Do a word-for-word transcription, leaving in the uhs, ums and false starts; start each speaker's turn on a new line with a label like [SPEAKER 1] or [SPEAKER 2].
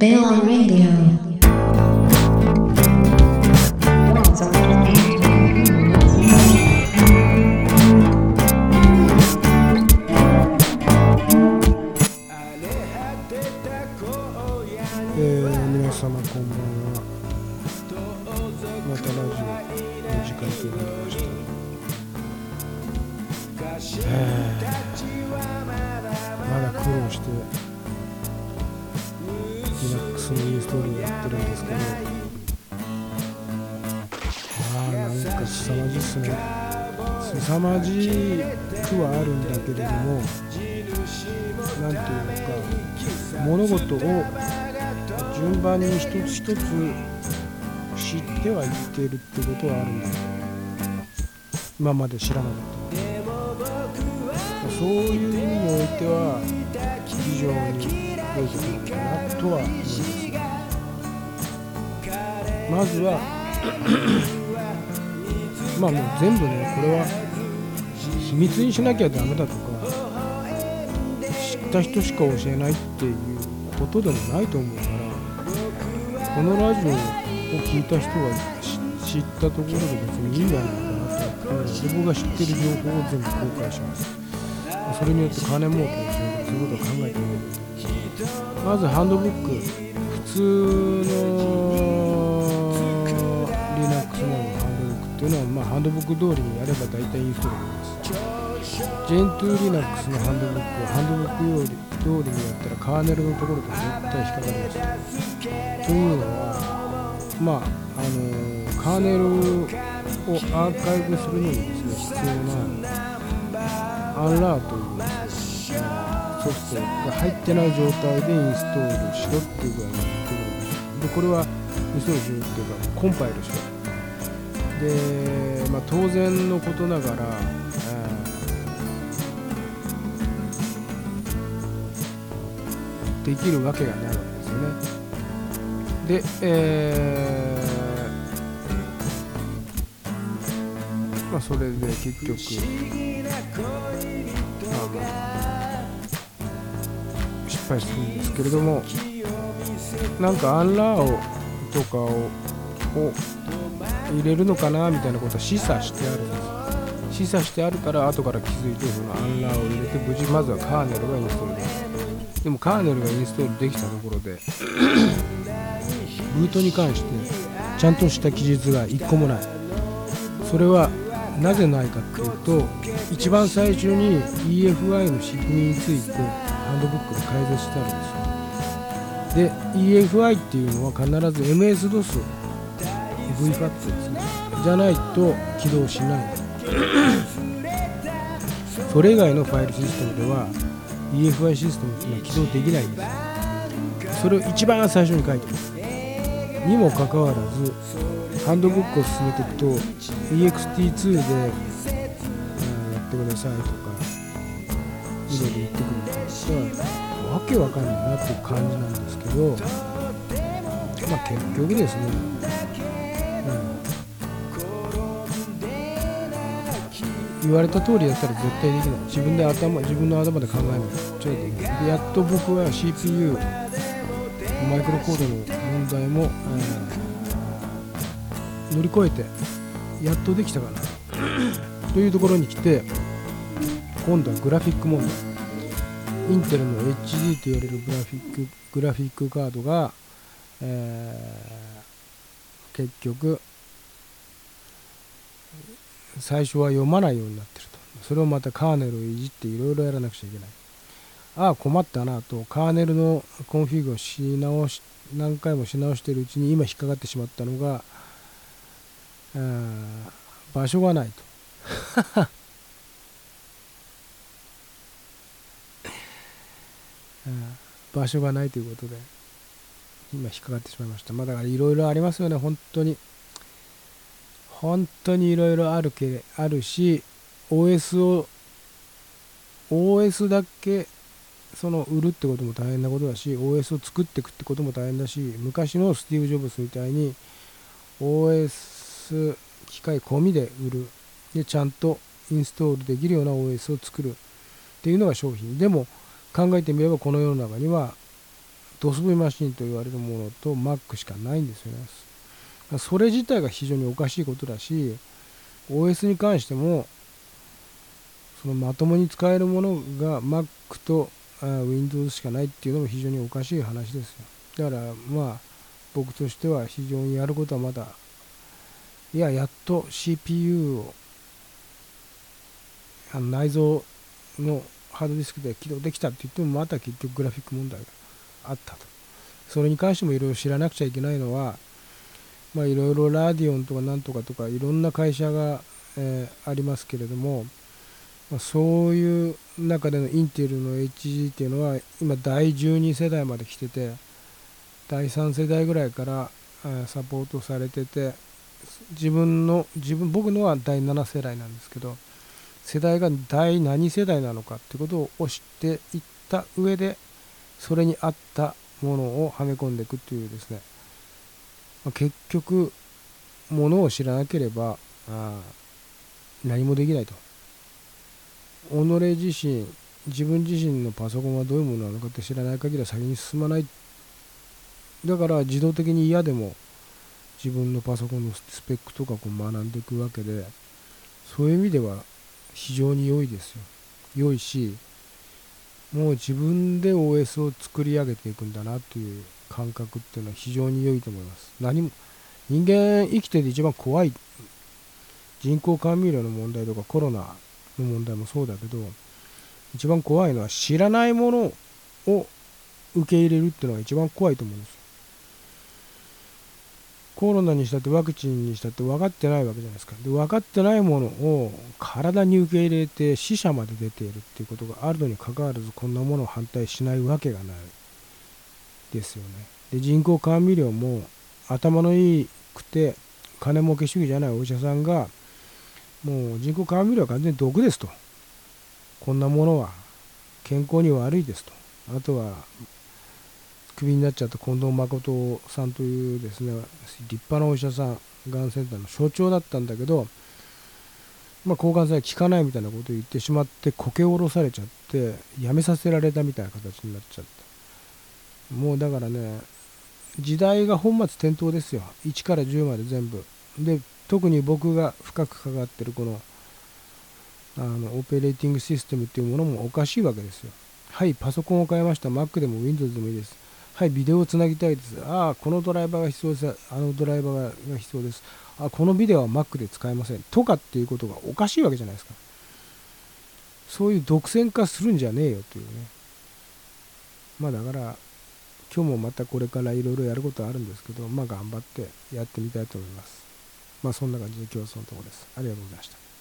[SPEAKER 1] Bella Radio.
[SPEAKER 2] えー、皆様こんばんは。またラジオの時間となりました。えー、まだ苦労してLinux のインストールやってるんですけど、あーなんか凄まじいっすね。凄まじくはあるんだけれども、なんていうのか、物事を順番に一つ一つ知ってはいっているってことはあるんだよ。今まで知らなかった。そういう意味においては非常に良いことかなとは思います。まずはまあもう全部ね、これは秘密にしなきゃダメだとか、知った人しか教えないっていうことでもないと思うから、このラジオを聞いた人が知ったところで別にいいんじゃないかなと思って、僕が知ってる情報を全部公開します。それによって金儲けをしようとかそういうことを考えてみる。まずハンドブック、普通の Linux のハンドブックっていうのは、まあ、ハンドブック通りにやれば大体インストールできます。ジェントゥー Linux のハンドブックはハンドブックより通りにやったらカーネルのところで絶対引っかかります。というのは、まああのー、カーネルをアーカイブするのにですね、必要なアンラーというソフトが入ってない状態でインストールしろっていう具合に言ってくるんです。で、これはインストールしろっていうかコンパイルしろ。で、まあ、当然のことながら、できるわけがないわけですよね。で、えー、まあそれで結局、まあまあ失敗するんですけれども、なんかアンラーをとかを、を入れるのかなみたいなことは示唆してあるんです。示唆してあるから後から気づいてそのアンラーを入れて無事まずはカーネルがインストールです。でもカーネルがインストールできたところでブートに関してちゃんとした記述がいっこもない。それはなぜないかっていうと、一番最初に イーエフアイ の仕組みについてハンドブックで解説してあるんですよ。で イーエフアイ っていうのは必ず エムエスドス ブイファット ですね、じゃないと起動しない。それ以外のファイルシステムでは イーエフアイ システムっていうのは起動できないんです。それを一番最初に書いてます。にもかかわらずハンドブックを進めていくと イーエックスティーツー で、うん、やってくださいとかいろいろ言ってくるんですが、わけわかんないなっていう感じなんですけど、まあ結局ですね、うん、言われた通りやったら絶対できない。自分で頭自分の頭で考えないとできない。でやっと僕は シーピーユー マイクロコードの問題も、乗り越えてやっとできたかなというところに来て、今度はグラフィック問題。インテルの エイチディー と言われるグラフィックグラフィックカードが、えー、結局最初は読まないようになってると。それをまたカーネルをいじっていろいろやらなくちゃいけない。ああ困ったなと、カーネルのコンフィグをし直し何回もし直しているうちに今引っかかってしまったのが、場所がないと場所がないということで今引っかかってしまいました。まあだからいろいろありますよね。本当に本当にいろいろあるけあるし、 オーエス を オーエス だけその売るってことも大変なことだし、 オーエス を作っていくってことも大変だし、昔のスティーブ・ジョブズみたいに オーエス 機械込みで売る、でちゃんとインストールできるような オーエス を作るっていうのが商品。でも考えてみればこの世の中にはドス V マシンと言われるものと Mac しかないんですよね。それ自体が非常におかしいことだし、 オーエス に関してもそのまともに使えるものが Mac と Windows しかないっていうのも非常におかしい話ですよ。だからまあ僕としては非常にやることはまだ、いややっと シーピーユー をあの内蔵のハードディスクで起動できたって言ってもまた結局グラフィック問題があったと。それに関してもいろいろ知らなくちゃいけないのは、まあいろいろラディオンとかなんとかとかいろんな会社が、えー、ありますけれども、まあ、そういう中でのインテルの エイチジー っていうのは今だいじゅうに世代まで来てて、だいさん世代ぐらいからサポートされてて、自分の自分僕のはだいなな世代なんですけど、世代が第何世代なのかってことを知っていった上で、それに合ったものをはめ込んでいくっていうですね、まあ、結局ものを知らなければあ何もできないと。己自身自分自身のパソコンはどういうものなのかって知らない限りは先に進まない。だから自動的に嫌でも自分のパソコンのスペックとかこう学んでいくわけで、そういう意味では非常に良いですよ。良いし、もう自分で オーエス を作り上げていくんだなという感覚っていうのは非常に良いと思います。何も人間生きてて一番怖い人口甘味料の問題とかコロナの問題もそうだけど、一番怖いのは知らないものを受け入れるっていうのが一番怖いと思うんですよ。コロナにしたってワクチンにしたって分かってないわけじゃないですか。で分かってないものを体に受け入れて死者まで出ているっていうことがあるのにかかわらず、こんなものを反対しないわけがないですよね。で人工甘味料も頭のいいくて金儲け主義じゃないお医者さんが、もう人工甘味料は完全に毒ですと、こんなものは健康に悪いですと。あとはクビになっちゃった近藤誠さんというですね、立派なお医者さん、がんセンターの所長だったんだけど、まあ、抗がん剤効かないみたいなことを言ってしまってこけ下ろされちゃって辞めさせられたみたいな形になっちゃった。もうだからね、時代が本末転倒ですよ。いちからじゅうまで全部で、特に僕が深く関わってるこのあのオペレーティングシステムっていうものもおかしいわけですよ。はい、パソコンを買いました。 Mac でも Windows でもいいです。はい、ビデオをつなぎたいです。ああ、このドライバーが必要です。あのドライバーが必要です。あ、このビデオは Mac で使えません。とかっていうことがおかしいわけじゃないですか。そういう独占化するんじゃねえよというね。まあだから、今日もまたこれからいろいろやることはあるんですけど、まあ頑張ってやってみたいと思います。まあそんな感じで今日はそのところです。ありがとうございました。